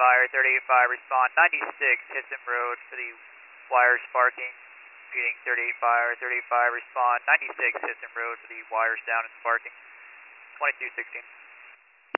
fire, 38-5, respond 96 Hisson Road for the wire sparking. Repeating 38-fire, 35, respond 96 Hisson Road for the wires down and sparking. 2216.